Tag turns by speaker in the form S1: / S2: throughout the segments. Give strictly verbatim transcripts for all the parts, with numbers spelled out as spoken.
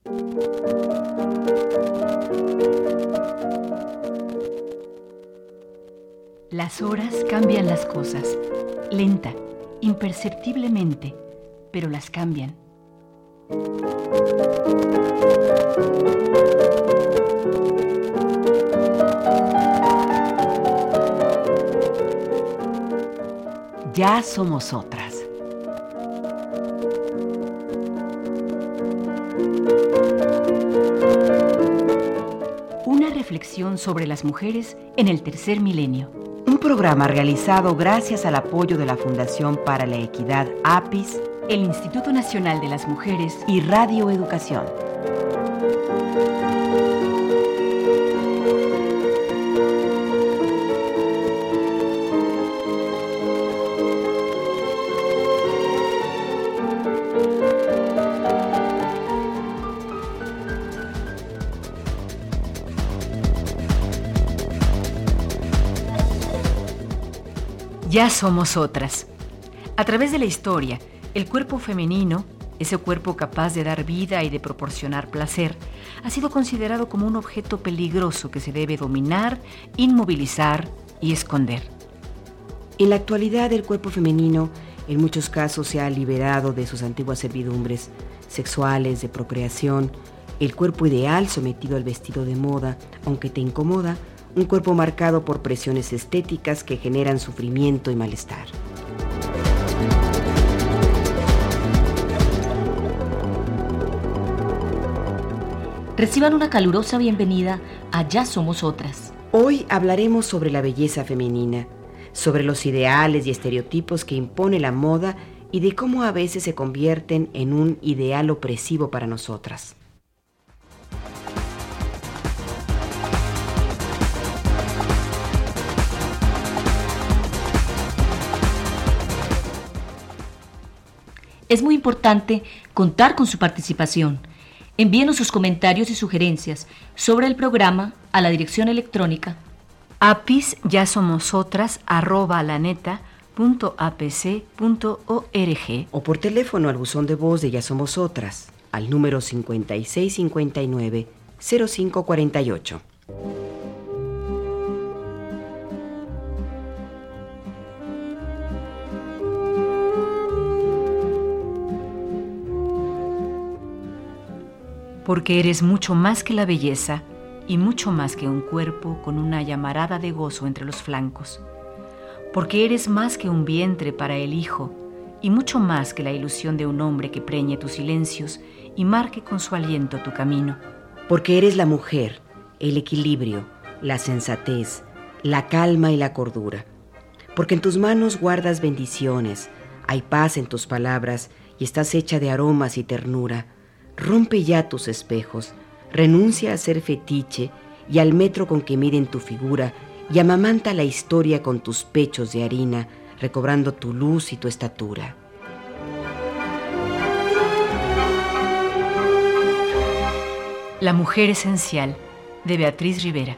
S1: Las horas cambian las cosas, lenta, imperceptiblemente, pero las cambian. Ya somos otras. Una reflexión sobre las mujeres en el tercer milenio.
S2: Un programa realizado gracias al apoyo de la Fundación para la Equidad APIS,
S1: el Instituto Nacional de las Mujeres
S2: y Radio Educación.
S1: Ya somos otras. A través de la historia, el cuerpo femenino, ese cuerpo capaz de dar vida y de proporcionar placer, ha sido considerado como un objeto peligroso que se debe dominar, inmovilizar y esconder.
S2: En la actualidad, el cuerpo femenino en muchos casos se ha liberado de sus antiguas servidumbres sexuales, de procreación, el cuerpo ideal sometido al vestido de moda, aunque te incomoda, un cuerpo marcado por presiones estéticas que generan sufrimiento y malestar.
S3: Reciban una calurosa bienvenida a Ya Somos Otras.
S2: Hoy hablaremos sobre la belleza femenina, sobre los ideales y estereotipos que impone la moda y de cómo a veces se convierten en un ideal opresivo para nosotras.
S3: Es muy importante contar con su participación. Envíenos sus comentarios y sugerencias sobre el programa a la dirección electrónica
S1: apis ya somos otras arroba laneta punto a p c punto org
S2: o por teléfono al buzón de voz de Ya Somos Otras al número cincuenta y seis cincuenta y nueve cero cinco cuarenta y ocho.
S1: Porque eres mucho más que la belleza y mucho más que un cuerpo con una llamarada de gozo entre los flancos. Porque eres más que un vientre para el hijo y mucho más que la ilusión de un hombre que preñe tus silencios y marque con su aliento tu camino.
S2: Porque eres la mujer, el equilibrio, la sensatez, la calma y la cordura. Porque en tus manos guardas bendiciones, hay paz en tus palabras y estás hecha de aromas y ternura. Rompe ya tus espejos, renuncia a ser fetiche y al metro con que miden tu figura y amamanta la historia con tus pechos de harina, recobrando tu luz y tu estatura.
S1: La mujer esencial, de Beatriz Rivera.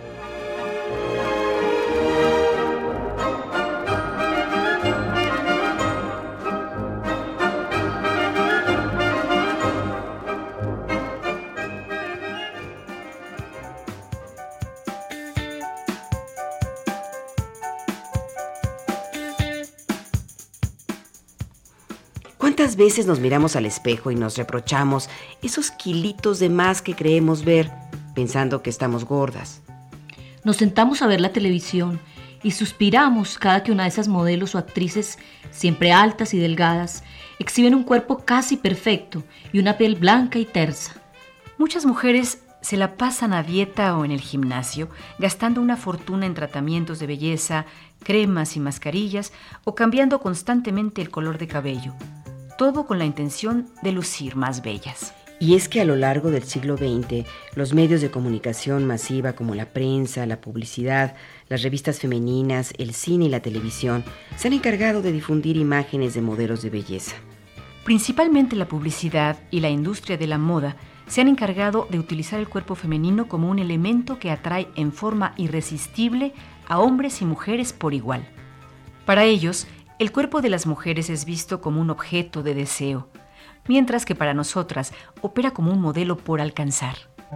S2: ¿Cuántas veces nos miramos al espejo y nos reprochamos esos kilitos de más que creemos ver, pensando que estamos gordas?
S3: Nos sentamos a ver la televisión y suspiramos cada que una de esas modelos o actrices, siempre altas y delgadas, exhiben un cuerpo casi perfecto y una piel blanca y tersa.
S1: Muchas mujeres se la pasan a dieta o en el gimnasio, gastando una fortuna en tratamientos de belleza, cremas y mascarillas, o cambiando constantemente el color de cabello. Todo con la intención de lucir más bellas.
S2: Y es que a lo largo del siglo veinte, los medios de comunicación masiva como la prensa, la publicidad, las revistas femeninas, el cine y la televisión se han encargado de difundir imágenes de modelos de belleza.
S1: Principalmente la publicidad y la industria de la moda se han encargado de utilizar el cuerpo femenino como un elemento que atrae en forma irresistible a hombres y mujeres por igual. Para ellos, el cuerpo de las mujeres es visto como un objeto de deseo, mientras que para nosotras opera como un modelo por alcanzar.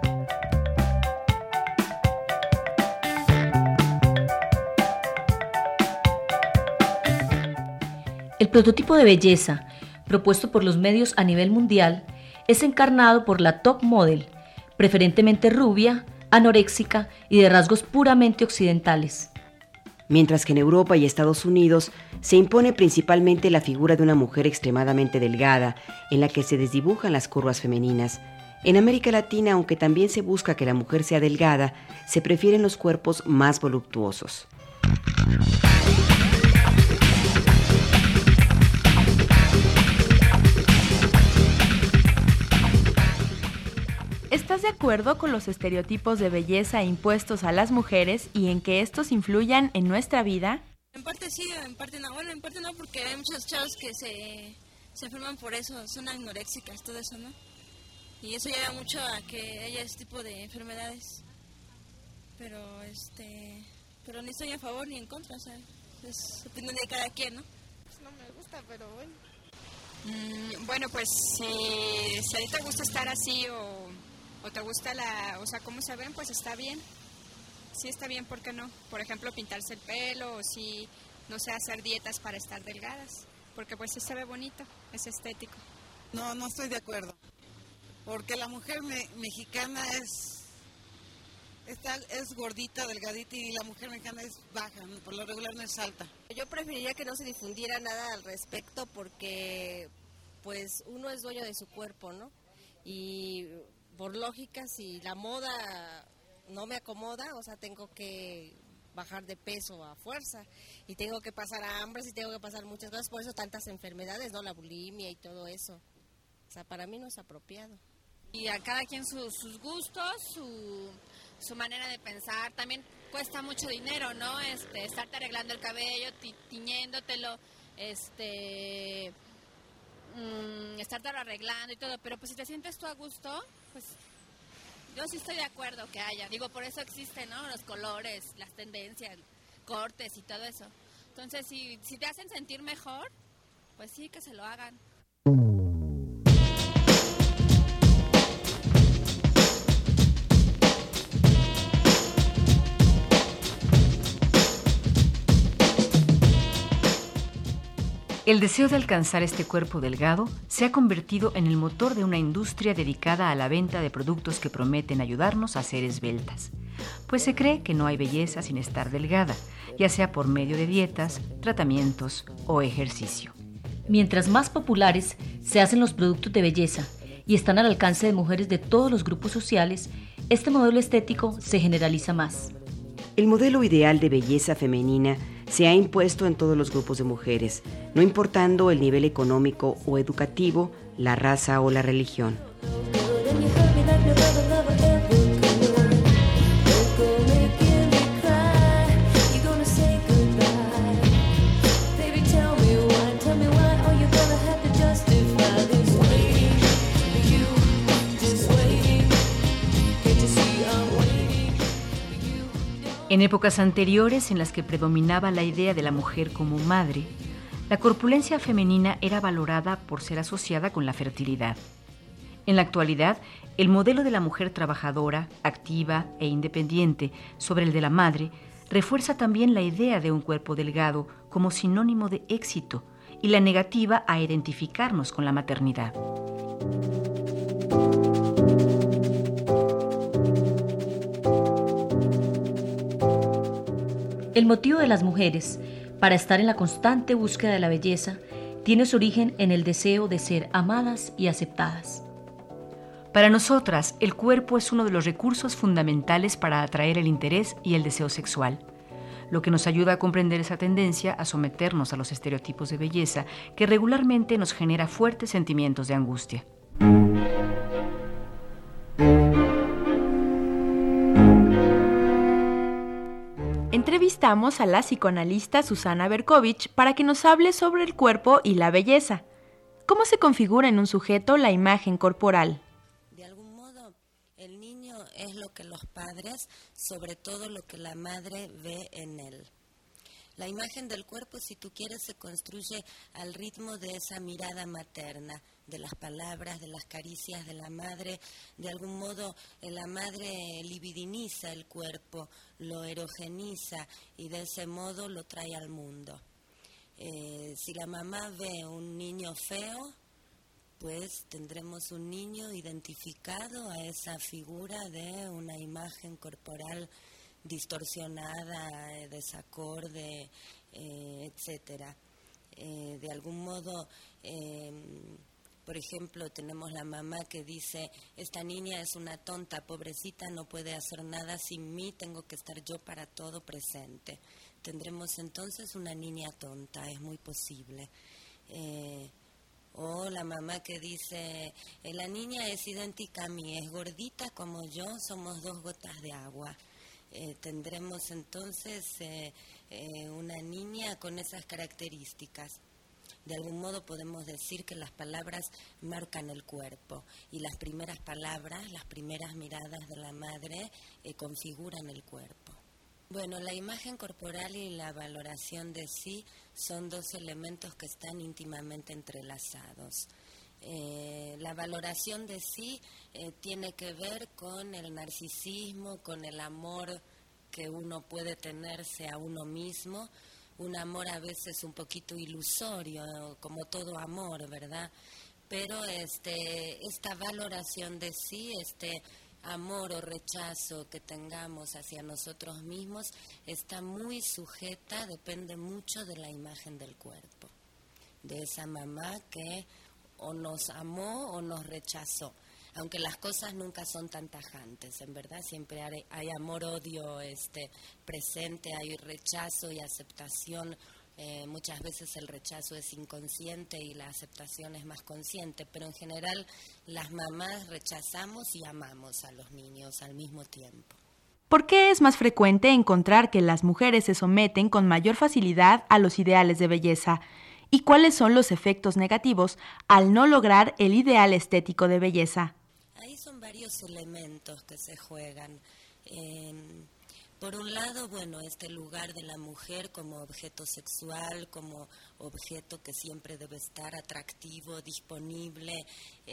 S3: El prototipo de belleza, propuesto por los medios a nivel mundial, es encarnado por la top model, preferentemente rubia, anoréxica y de rasgos puramente occidentales.
S2: Mientras que en Europa y Estados Unidos se impone principalmente la figura de una mujer extremadamente delgada, en la que se desdibujan las curvas femeninas. En América Latina, aunque también se busca que la mujer sea delgada, se prefieren los cuerpos más voluptuosos.
S4: ¿Estás de acuerdo con los estereotipos de belleza impuestos a las mujeres y en que estos influyan en nuestra vida?
S5: En parte sí, en parte no. Bueno, en parte no, porque hay muchos chavos que se, se enferman por eso, son anoréxicas, todo eso, ¿no? Y eso lleva mucho a que haya ese tipo de enfermedades. Pero, este, pero ni estoy a favor ni en contra, o sea, es opinión de cada quien, ¿no?
S6: Pues no me gusta, pero bueno.
S7: Mm, bueno, pues si, si a ti te gusta estar así o... o te gusta la, o sea, cómo se ven, pues está bien. Sí está bien, ¿por qué no? Por ejemplo, pintarse el pelo o si, no sé, hacer dietas para estar delgadas, porque pues sí se ve bonito, es estético.
S6: No, no estoy de acuerdo, porque la mujer me, mexicana es, está, es gordita, delgadita y la mujer mexicana es baja, por lo regular no es alta.
S8: Yo preferiría que no se difundiera nada al respecto porque, pues, uno es dueño de su cuerpo, ¿no? Y por lógica, si la moda no me acomoda, o sea, tengo que bajar de peso a fuerza y tengo que pasar a hambre y tengo que pasar muchas cosas, por eso tantas enfermedades, ¿no? La bulimia y todo eso. O sea, para mí no es apropiado.
S9: Y a cada quien sus, sus gustos, su, su manera de pensar. También cuesta mucho dinero, ¿no? Este, estarte arreglando el cabello, ti, tiñéndotelo, este... Mm, estártelo arreglando y todo, pero pues si te sientes tú a gusto, pues yo sí estoy de acuerdo que haya, digo, por eso existen, ¿no? Los colores, las tendencias, cortes y todo eso. Entonces, si, si te hacen sentir mejor, pues sí, que se lo hagan.
S1: El deseo de alcanzar este cuerpo delgado se ha convertido en el motor de una industria dedicada a la venta de productos que prometen ayudarnos a ser esbeltas, pues se cree que no hay belleza sin estar delgada, ya sea por medio de dietas, tratamientos o ejercicio.
S3: Mientras más populares se hacen los productos de belleza y están al alcance de mujeres de todos los grupos sociales, este modelo estético se generaliza más.
S2: El modelo ideal de belleza femenina se ha impuesto en todos los grupos de mujeres, no importando el nivel económico o educativo, la raza o la religión.
S1: En épocas anteriores, en las que predominaba la idea de la mujer como madre, la corpulencia femenina era valorada por ser asociada con la fertilidad. En la actualidad, el modelo de la mujer trabajadora, activa e independiente sobre el de la madre refuerza también la idea de un cuerpo delgado como sinónimo de éxito y la negativa a identificarnos con la maternidad.
S3: El motivo de las mujeres para estar en la constante búsqueda de la belleza tiene su origen en el deseo de ser amadas y aceptadas.
S1: Para nosotras, el cuerpo es uno de los recursos fundamentales para atraer el interés y el deseo sexual, lo que nos ayuda a comprender esa tendencia a someternos a los estereotipos de belleza que regularmente nos genera fuertes sentimientos de angustia.
S4: Entrevistamos a la psicoanalista Susana Berkovich para que nos hable sobre el cuerpo y la belleza. ¿Cómo se configura en un sujeto la imagen corporal?
S8: De algún modo, el niño es lo que los padres, sobre todo lo que la madre ve en él.
S10: La imagen del cuerpo, si tú quieres, se construye al ritmo de esa mirada materna, de las palabras, de las caricias de la madre. De algún modo, la madre libidiniza el cuerpo, lo erogeniza y de ese modo lo trae al mundo. Eh, si la mamá ve un niño feo, pues tendremos un niño identificado a esa figura de una imagen corporal distorsionada, desacorde, eh, etcétera. Eh, de algún modo, eh, por ejemplo, tenemos la mamá que dice, esta niña es una tonta, pobrecita, no puede hacer nada sin mí, tengo que estar yo para todo presente. Tendremos entonces una niña tonta, es muy posible. Eh, o la mamá que dice, eh, la niña es idéntica a mí, es gordita como yo, somos dos gotas de agua. Eh, tendremos entonces eh, eh, una niña con esas características. De algún modo podemos decir que las palabras marcan el cuerpo y las primeras palabras, las primeras miradas de la madre eh, configuran el cuerpo. Bueno, la imagen corporal y la valoración de sí son dos elementos que están íntimamente entrelazados. Eh, la valoración de sí eh, tiene que ver con el narcisismo, con el amor que uno puede tenerse a uno mismo, un amor a veces un poquito ilusorio, como todo amor, ¿verdad? Pero este, esta valoración de sí, este amor o rechazo que tengamos hacia nosotros mismos, está muy sujeta, depende mucho de la imagen del cuerpo, de esa mamá que o nos amó o nos rechazó, aunque las cosas nunca son tan tajantes, en verdad siempre hay, hay amor-odio este, presente, hay rechazo y aceptación, eh, muchas veces el rechazo es inconsciente y la aceptación es más consciente, pero en general las mamás rechazamos y amamos a los niños al mismo tiempo.
S4: ¿Por qué es más frecuente encontrar que las mujeres se someten con mayor facilidad a los ideales de belleza? ¿Y cuáles son los efectos negativos al no lograr el ideal estético de belleza?
S10: Ahí son varios elementos que se juegan. Eh, por un lado, bueno, este lugar de la mujer como objeto sexual, como objeto que siempre debe estar atractivo, disponible.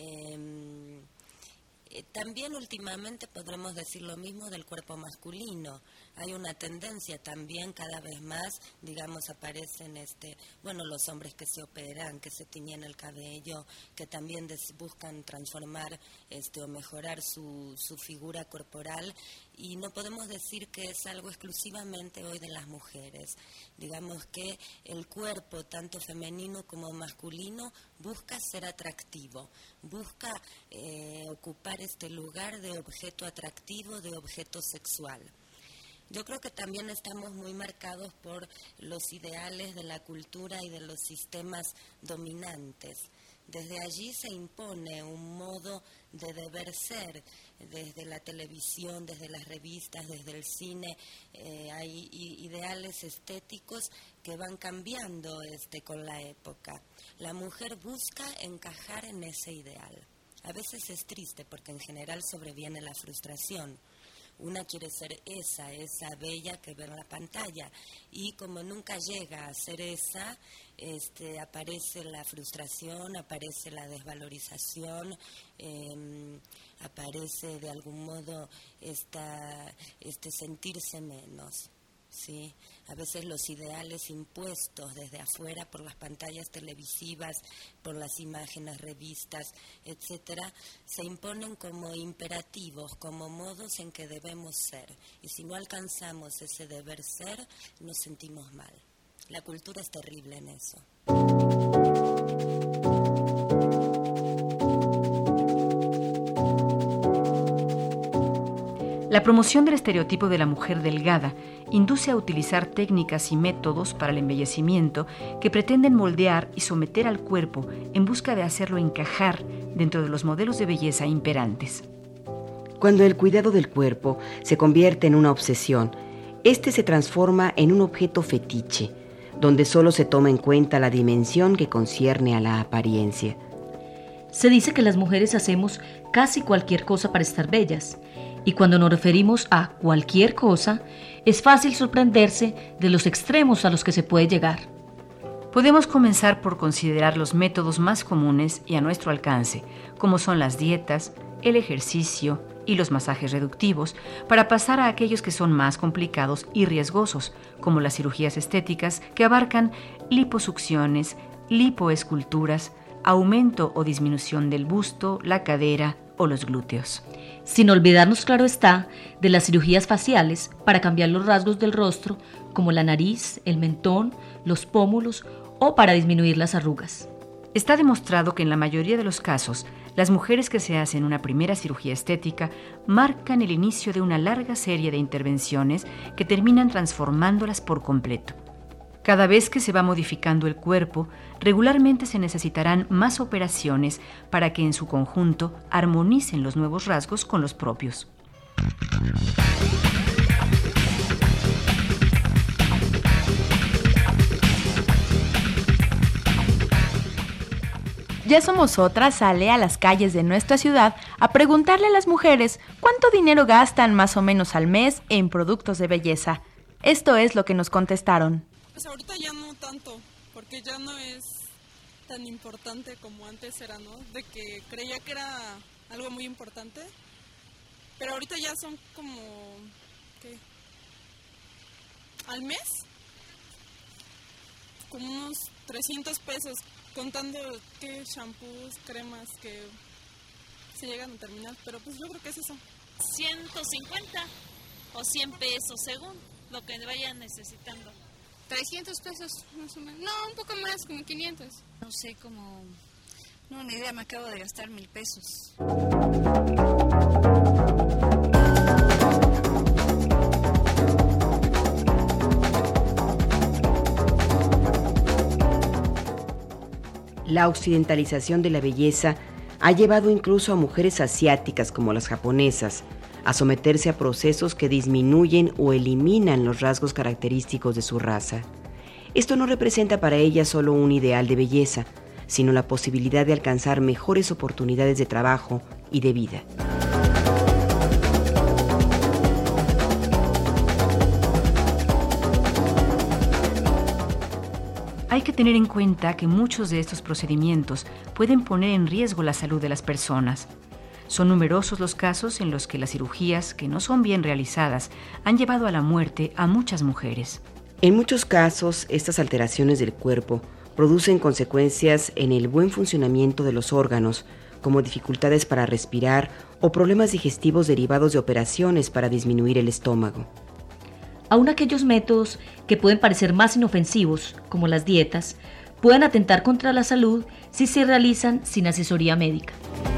S10: Eh, eh, también últimamente podremos decir lo mismo del cuerpo masculino. Hay una tendencia también cada vez más, digamos, aparecen este, bueno, los hombres que se operan, que se tiñen el cabello, que también des, buscan transformar este, o mejorar su, su figura corporal, y no podemos decir que es algo exclusivamente hoy de las mujeres. Digamos que el cuerpo, tanto femenino como masculino, busca ser atractivo, busca eh, ocupar este lugar de objeto atractivo, de objeto sexual. Yo creo que también estamos muy marcados por los ideales de la cultura y de los sistemas dominantes. Desde allí se impone un modo de deber ser, desde la televisión, desde las revistas, desde el cine, eh, hay ideales estéticos que van cambiando este, con la época. La mujer busca encajar en ese ideal. A veces es triste porque en general sobreviene la frustración. Una quiere ser esa, esa bella que ve en la pantalla, y como nunca llega a ser esa, este, aparece la frustración, aparece la desvalorización, eh, aparece de algún modo esta, este sentirse menos. ¿Sí? A veces los ideales impuestos desde afuera por las pantallas televisivas, por las imágenes, revistas, etcétera, se imponen como imperativos, como modos en que debemos ser. Y si no alcanzamos ese deber ser, nos sentimos mal. La cultura es terrible en eso.
S1: La promoción del estereotipo de la mujer delgada induce a utilizar técnicas y métodos para el embellecimiento que pretenden moldear y someter al cuerpo en busca de hacerlo encajar dentro de los modelos de belleza imperantes.
S2: Cuando el cuidado del cuerpo se convierte en una obsesión, este se transforma en un objeto fetiche, donde solo se toma en cuenta la dimensión que concierne a la apariencia.
S3: Se dice que las mujeres hacemos casi cualquier cosa para estar bellas. Y cuando nos referimos a cualquier cosa, es fácil sorprenderse de los extremos a los que se puede llegar.
S1: Podemos comenzar por considerar los métodos más comunes y a nuestro alcance, como son las dietas, el ejercicio y los masajes reductivos, para pasar a aquellos que son más complicados y riesgosos, como las cirugías estéticas que abarcan liposucciones, lipoesculturas, aumento o disminución del busto, la cadera o los glúteos.
S3: Sin olvidarnos, claro está, de las cirugías faciales para cambiar los rasgos del rostro, como la nariz, el mentón, los pómulos o para disminuir las arrugas.
S1: Está demostrado que en la mayoría de los casos, las mujeres que se hacen una primera cirugía estética marcan el inicio de una larga serie de intervenciones que terminan transformándolas por completo. Cada vez que se va modificando el cuerpo, regularmente se necesitarán más operaciones para que en su conjunto armonicen los nuevos rasgos con los propios.
S4: Ya Somos Otras sale a las calles de nuestra ciudad a preguntarle a las mujeres cuánto dinero gastan más o menos al mes en productos de belleza. Esto es lo que nos contestaron.
S11: Pues ahorita ya no tanto, porque ya no es tan importante como antes era, ¿no? De que creía que era algo muy importante, pero ahorita ya son como, ¿qué? ¿Al mes? Como unos trescientos pesos, contando qué shampoos, cremas que se llegan a terminar, pero pues yo creo que es eso.
S12: ciento cincuenta o cien pesos según lo que vayan necesitando.
S13: trescientos pesos más o menos. No, un poco más, como quinientos.
S14: No sé, como... No, ni idea, me acabo de gastar mil pesos.
S2: La occidentalización de la belleza ha llevado incluso a mujeres asiáticas como las japonesas a someterse a procesos que disminuyen o eliminan los rasgos característicos de su raza. Esto no representa para ellas solo un ideal de belleza, sino la posibilidad de alcanzar mejores oportunidades de trabajo y de vida.
S1: Hay que tener en cuenta que muchos de estos procedimientos pueden poner en riesgo la salud de las personas. Son numerosos los casos en los que las cirugías, que no son bien realizadas, han llevado a la muerte a muchas mujeres.
S2: En muchos casos, estas alteraciones del cuerpo producen consecuencias en el buen funcionamiento de los órganos, como dificultades para respirar o problemas digestivos derivados de operaciones para disminuir el estómago.
S3: Aún aquellos métodos que pueden parecer más inofensivos, como las dietas, pueden atentar contra la salud si se realizan sin asesoría médica.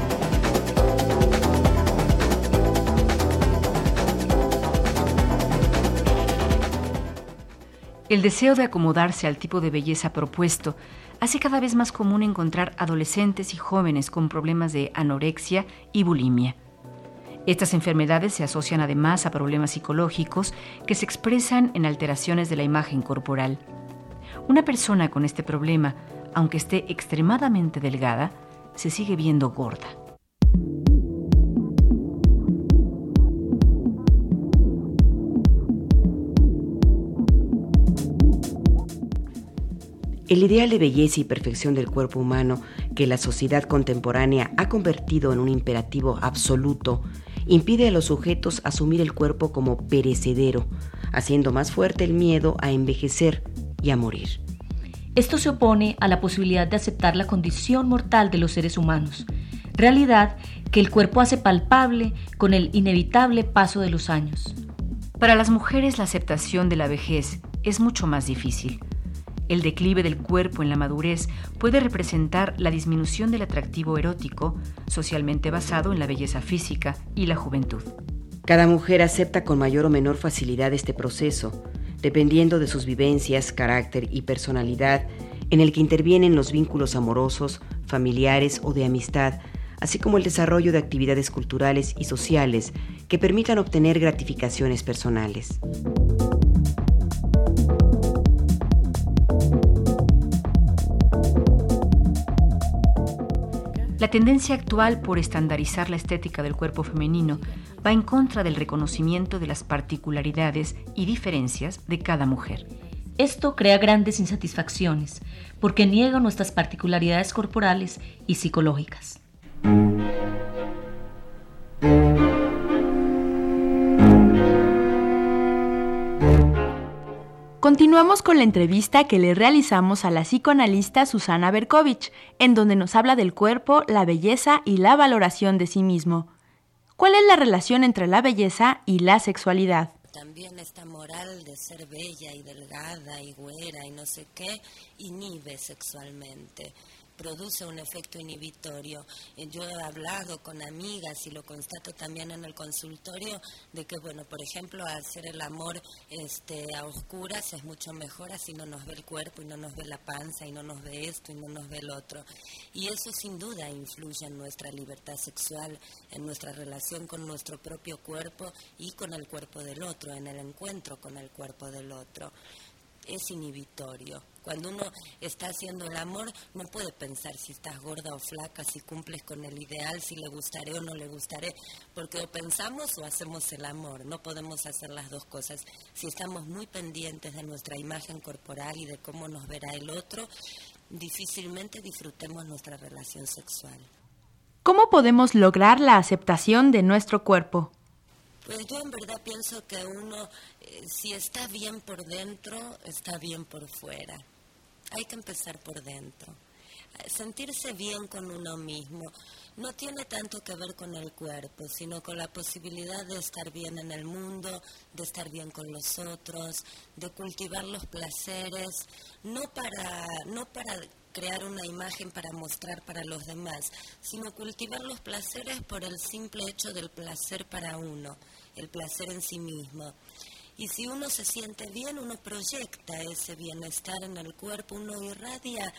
S1: El deseo de acomodarse al tipo de belleza propuesto hace cada vez más común encontrar adolescentes y jóvenes con problemas de anorexia y bulimia. Estas enfermedades se asocian además a problemas psicológicos que se expresan en alteraciones de la imagen corporal. Una persona con este problema, aunque esté extremadamente delgada, se sigue viendo gorda.
S2: El ideal de belleza y perfección del cuerpo humano que la sociedad contemporánea ha convertido en un imperativo absoluto impide a los sujetos asumir el cuerpo como perecedero, haciendo más fuerte el miedo a envejecer y a morir.
S3: Esto se opone a la posibilidad de aceptar la condición mortal de los seres humanos, realidad que el cuerpo hace palpable con el inevitable paso de los años.
S1: Para las mujeres, la aceptación de la vejez es mucho más difícil. El declive del cuerpo en la madurez puede representar la disminución del atractivo erótico, socialmente basado en la belleza física y la juventud.
S2: Cada mujer acepta con mayor o menor facilidad este proceso, dependiendo de sus vivencias, carácter y personalidad, en el que intervienen los vínculos amorosos, familiares o de amistad, así como el desarrollo de actividades culturales y sociales que permitan obtener gratificaciones personales.
S1: La tendencia actual por estandarizar la estética del cuerpo femenino va en contra del reconocimiento de las particularidades y diferencias de cada mujer.
S3: Esto crea grandes insatisfacciones, porque niega nuestras particularidades corporales y psicológicas.
S4: Continuamos con la entrevista que le realizamos a la psicoanalista Susana Berkovich, en donde nos habla del cuerpo, la belleza y la valoración de sí mismo. ¿Cuál es la relación entre la belleza y la sexualidad?
S10: También esta moral de ser bella y delgada y güera y no sé qué inhibe sexualmente, produce un efecto inhibitorio. Yo he hablado con amigas y lo constato también en el consultorio de que, bueno, por ejemplo, hacer el amor este, a oscuras es mucho mejor, así no nos ve el cuerpo y no nos ve la panza y no nos ve esto y no nos ve el otro. Y eso sin duda influye en nuestra libertad sexual, en nuestra relación con nuestro propio cuerpo y con el cuerpo del otro, en el encuentro con el cuerpo del otro. Es inhibitorio. Cuando uno está haciendo el amor, no puede pensar si estás gorda o flaca, si cumples con el ideal, si le gustaré o no le gustaré, porque o pensamos o hacemos el amor, no podemos hacer las dos cosas. Si estamos muy pendientes de nuestra imagen corporal y de cómo nos verá el otro, difícilmente disfrutemos nuestra relación sexual.
S4: ¿Cómo podemos lograr la aceptación de nuestro cuerpo?
S10: Pues yo en verdad pienso que uno, eh, si está bien por dentro, está bien por fuera. Hay que empezar por dentro. Sentirse bien con uno mismo no tiene tanto que ver con el cuerpo, sino con la posibilidad de estar bien en el mundo, de estar bien con los otros, de cultivar los placeres, no para, no para crear una imagen para mostrar para los demás, sino cultivar los placeres por el simple hecho del placer para uno, el placer en sí mismo. Y si uno se siente bien, uno proyecta ese bienestar en el cuerpo, uno irradia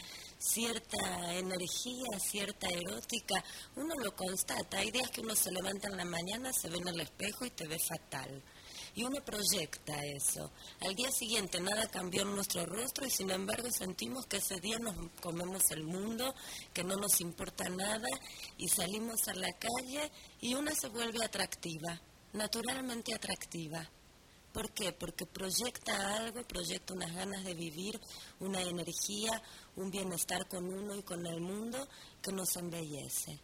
S10: cierta energía, cierta erótica, uno lo constata. Hay días que uno se levanta en la mañana, se ve en el espejo y te ve fatal. Y uno proyecta eso. Al día siguiente nada cambió en nuestro rostro y sin embargo sentimos que ese día nos comemos el mundo, que no nos importa nada y salimos a la calle y una se vuelve atractiva, naturalmente atractiva. ¿Por qué? Porque proyecta algo, proyecta unas ganas de vivir, una energía, un bienestar con uno y con el mundo que nos embellece.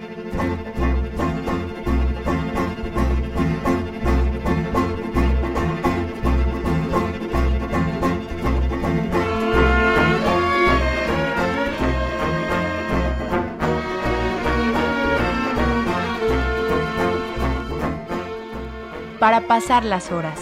S4: Para pasar las horas.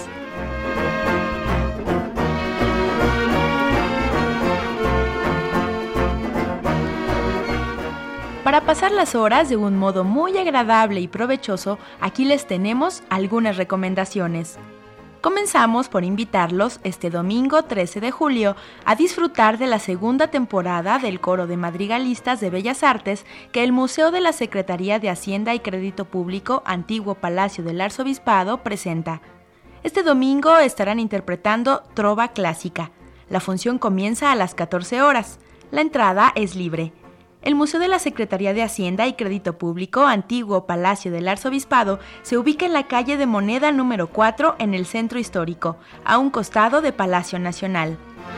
S4: Para pasar las horas de un modo muy agradable y provechoso, aquí les tenemos algunas recomendaciones. Comenzamos por invitarlos este domingo trece de julio a disfrutar de la segunda temporada del Coro de Madrigalistas de Bellas Artes que el Museo de la Secretaría de Hacienda y Crédito Público, antiguo Palacio del Arzobispado, presenta. Este domingo estarán interpretando Trova Clásica. La función comienza a las catorce horas. La entrada es libre. El Museo de la Secretaría de Hacienda y Crédito Público, antiguo Palacio del Arzobispado, se ubica en la calle de Moneda número cuatro en el Centro Histórico, a un costado de Palacio Nacional.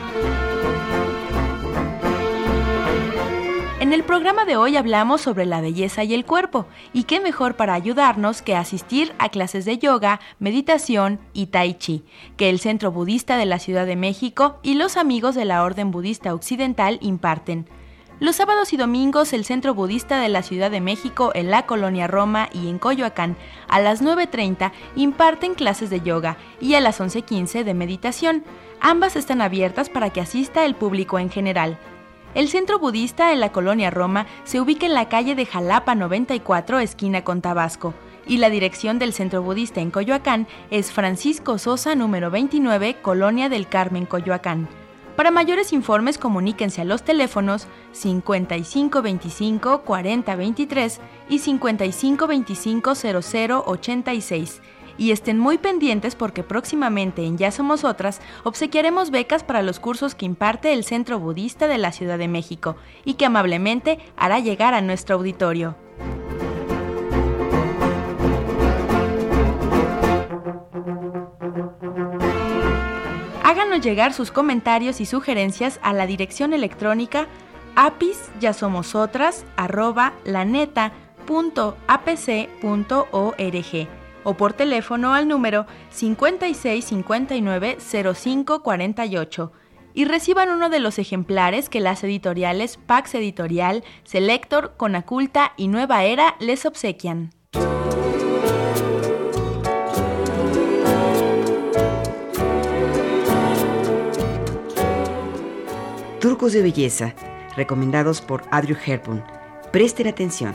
S4: En el programa de hoy hablamos sobre la belleza y el cuerpo, y qué mejor para ayudarnos que asistir a clases de yoga, meditación y tai chi, que el Centro Budista de la Ciudad de México y los amigos de la Orden Budista Occidental imparten. Los sábados y domingos, el Centro Budista de la Ciudad de México en la Colonia Roma y en Coyoacán, a las nueve treinta, imparten clases de yoga y a las once quince de meditación. Ambas están abiertas para que asista el público en general. El Centro Budista en la Colonia Roma se ubica en la calle de Jalapa noventa y cuatro, esquina con Tabasco, y la dirección del Centro Budista en Coyoacán es Francisco Sosa número veintinueve, Colonia del Carmen, Coyoacán. Para mayores informes, comuníquense a los teléfonos cincuenta y cinco veinticinco cuarenta veintitrés y cincuenta y cinco veinticinco cero cero ochenta y seis. Y estén muy pendientes porque próximamente en Ya Somos Otras obsequiaremos becas para los cursos que imparte el Centro Budista de la Ciudad de México y que amablemente hará llegar a nuestro auditorio. Háganos llegar sus comentarios y sugerencias a la dirección electrónica apisyasomosotras arroba laneta punto a p c punto org o por teléfono al número cincuenta y seis cincuenta y nueve cero cinco cuarenta y ocho y reciban uno de los ejemplares que las editoriales Pax Editorial, Selector, Conaculta y Nueva Era les obsequian.
S2: Trucos de belleza, recomendados por Audrey Hepburn. Presten atención.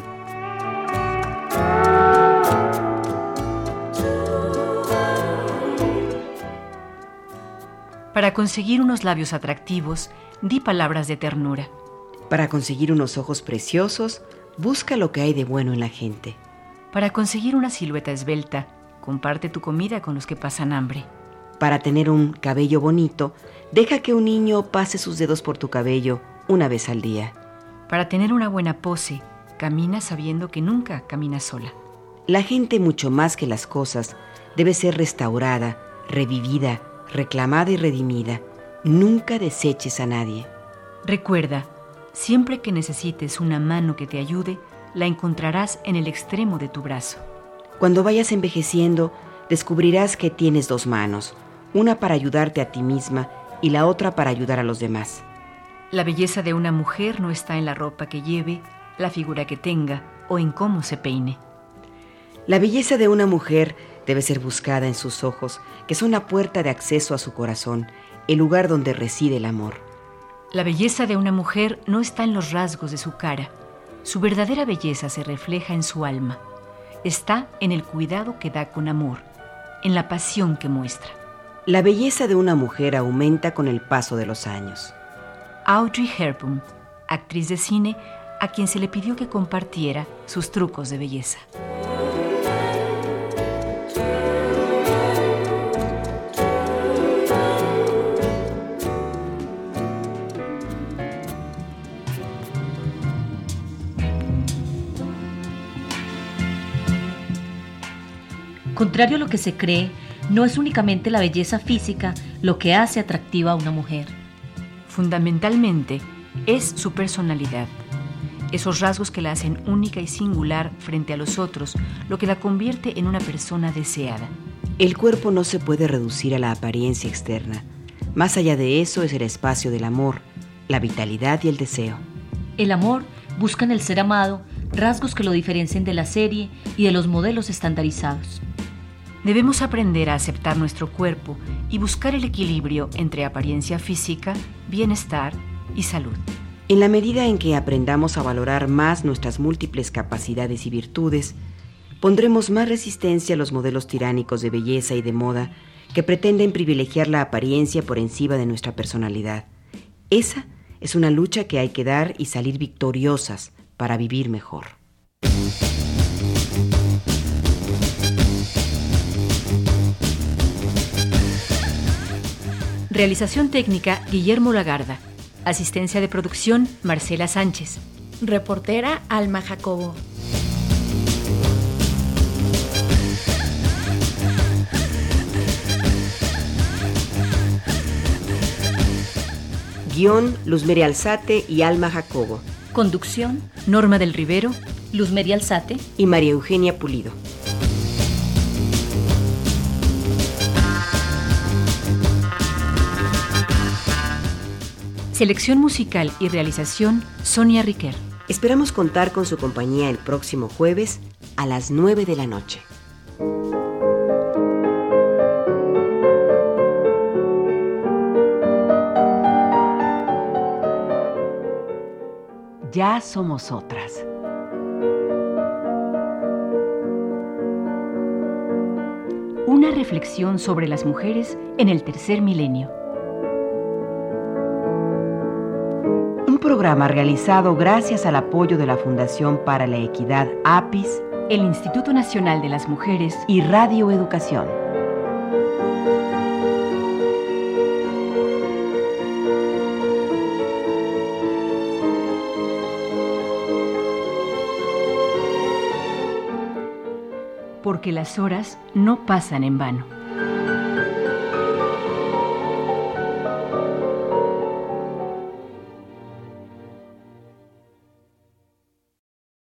S1: Para conseguir unos labios atractivos, di palabras de ternura.
S2: Para conseguir unos ojos preciosos, busca lo que hay de bueno en la gente.
S1: Para conseguir una silueta esbelta, comparte tu comida con los que pasan hambre.
S2: Para tener un cabello bonito, deja que un niño pase sus dedos por tu cabello una vez al día.
S1: Para tener una buena pose, camina sabiendo que nunca caminas sola.
S2: La gente, mucho más que las cosas, debe ser restaurada, revivida, reclamada y redimida. Nunca deseches a nadie.
S1: Recuerda, siempre que necesites una mano que te ayude, la encontrarás en el extremo de tu brazo.
S2: Cuando vayas envejeciendo, descubrirás que tienes dos manos, una para ayudarte a ti misma y la otra para ayudar a los demás.
S1: La belleza de una mujer no está en la ropa que lleve, la figura que tenga o en cómo se peine.
S2: La belleza de una mujer debe ser buscada en sus ojos, que son la puerta de acceso a su corazón, el lugar donde reside el amor.
S1: La belleza de una mujer no está en los rasgos de su cara. Su verdadera belleza se refleja en su alma. Está en el cuidado que da con amor, en la pasión que muestra.
S2: La belleza de una mujer aumenta con el paso de los años.
S1: Audrey Hepburn, actriz de cine, a quien se le pidió que compartiera sus trucos de belleza.
S3: Contrario a lo que se cree, no es únicamente la belleza física lo que hace atractiva a una mujer.
S1: Fundamentalmente, es su personalidad. Esos rasgos que la hacen única y singular frente a los otros, lo que la convierte en una persona deseada.
S2: El cuerpo no se puede reducir a la apariencia externa. Más allá de eso es el espacio del amor, la vitalidad y el deseo.
S3: El amor busca en el ser amado rasgos que lo diferencien de la serie y de los modelos estandarizados.
S1: Debemos aprender a aceptar nuestro cuerpo y buscar el equilibrio entre apariencia física, bienestar y salud.
S2: En la medida en que aprendamos a valorar más nuestras múltiples capacidades y virtudes, pondremos más resistencia a los modelos tiránicos de belleza y de moda que pretenden privilegiar la apariencia por encima de nuestra personalidad. Esa es una lucha que hay que dar y salir victoriosas para vivir mejor.
S1: Realización técnica, Guillermo Lagarda. Asistencia de producción, Marcela Sánchez.
S4: Reportera, Alma Jacobo.
S2: Guión, Luzmeri Alzate y Alma Jacobo.
S3: Conducción,
S1: Norma del Rivero,
S3: Luzmeri Alzate
S2: y María Eugenia Pulido.
S1: Selección musical y realización, Sonia Riquer.
S2: Esperamos contar con su compañía el próximo jueves a las nueve de la noche. Ya somos otras.
S1: Una reflexión sobre las mujeres en el tercer milenio.
S2: Un programa realizado gracias al apoyo de la Fundación para la Equidad APIS,
S1: el Instituto Nacional de las Mujeres
S2: y Radio Educación.
S1: Porque las horas no pasan en vano.